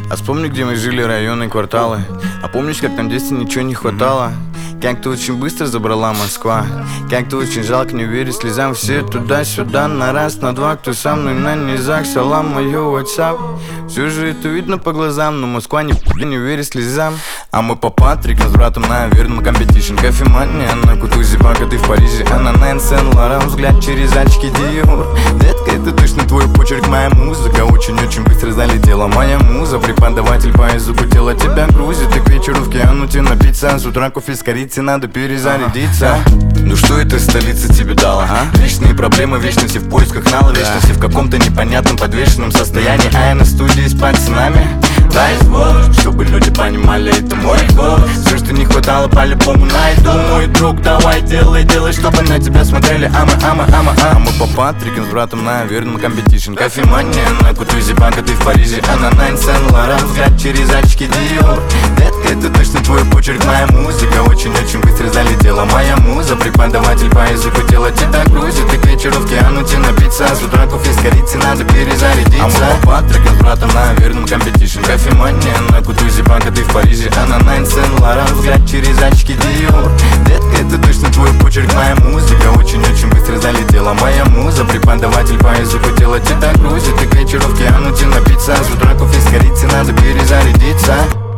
А вспомни, где мы жили, районы, кварталы. А помнишь, как нам в детстве ничего не хватало? Как ты очень быстро забрала Москва. Как ты очень жалко, не веришь слезам. Все туда-сюда, на раз, на два. Кто со мной на низах, салам, мою WhatsApp. Все же это видно по глазам, но Москва не верит слезам. А мы по Патрикам с братом на верном компетишн. Кофемания на Кутузе, пока ты в Париже. А на Найн Сен-Лоран взгляд через очки Диор. Детка, это точно твой почерк, моя музыка. Очень-очень быстро залетела моя муза. Преподаватель по языку тела тебя грузит. И к вечеру в Киануте напиться. С утра кофе с корицей, надо перезарядиться. Ну что это столица тебе дала, а? Вечные проблемы, вечности в поисках нала. Вечности в каком-то непонятном подвешенном состоянии. А я на студии с пацанами. Дай Бог, чтобы люди понимали, это мой голос. Все, что не хватало, по-любому найду. Мой друг, давай делай, чтобы на тебя смотрели. А мы по Патрикам с братом на верном компетишн. Кофемания на Кутузе, пока ты в Париже. А на Найн Сен-Лоран взгляд через очки Диор. Детка, это точно твой почерк, моя музыка. Очень-очень быстро залетела моя муза. Преподаватель по языку тела тебя грузит. И к вечеру в Киануте напиться. С утра кофе с корицей, надо перезарядиться. А мы по Патрикам с братом на верном компетишн. Кофемания на Кутузе, пока ты в Париже. А на Найн Сен-Лоран взгляд через очки Диор. Детка, это точно твой почерк, моя музыка. Очень-очень быстро залетела моя муза. Преподаватель по языку тела тебя грузит. И к вечеру в Киануте напиться. С утра кофе с корицей, надо перезарядиться.